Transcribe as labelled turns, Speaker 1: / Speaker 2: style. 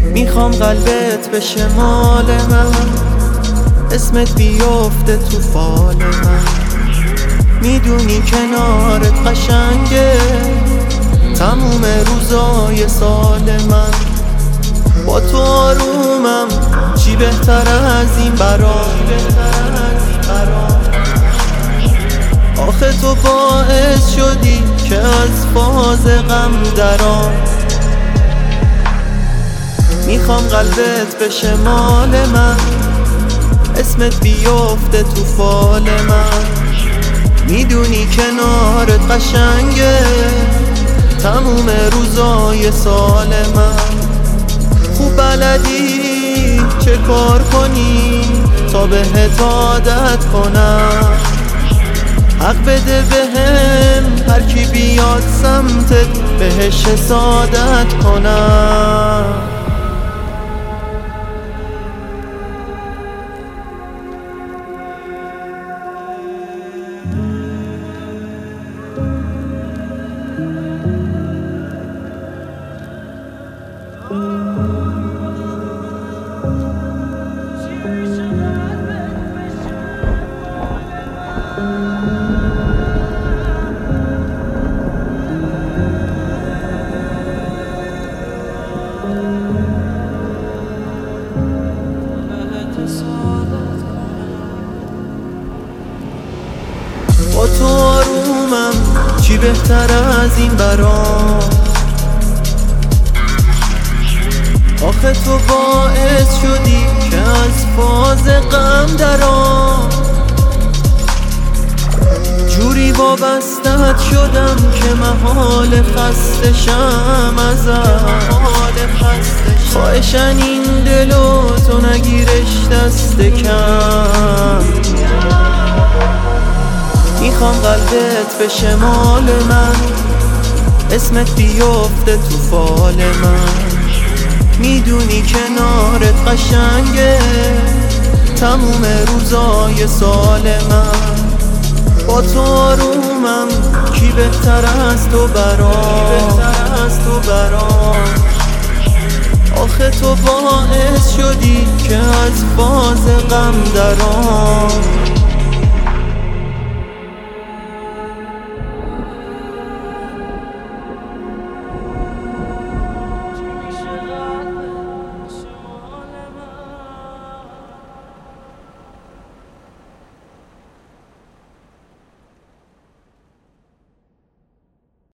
Speaker 1: میخوام قلبت بشه مال من، اسمت بیفته تو فال من. میدونی کنارت قشنگه تموم روزای سال من. با تو آرومم، چی بهتر از این برام. آخه تو باعث شدی که از فاز غم درام. میخوام قلبت بشه مال من، اسمت بیفته تو فال من. میدونی کنارت قشنگه تموم روزای سال من. خوب بلدی چه کار کنی تا بهت عادت کنم. حق بده بهم هر کی بیاد سمتت بهش حسادت کنم. با تو آرومم، چی بهتر از این برام. آخه تو باعث شدی که از فاز غم درام. جوری وابستت شدم که محال خسته شم ازم. خواهشن این دلو تو نگیرش دست کم. میخوام قلبت بشه مال من، اسمت بیفته تو فال من. میدونی کنارت قشنگه تموم روزای سال من. با تو آرومم، کی بهتر از تو برام. آخه تو باعث شدی که از فاز غم درام.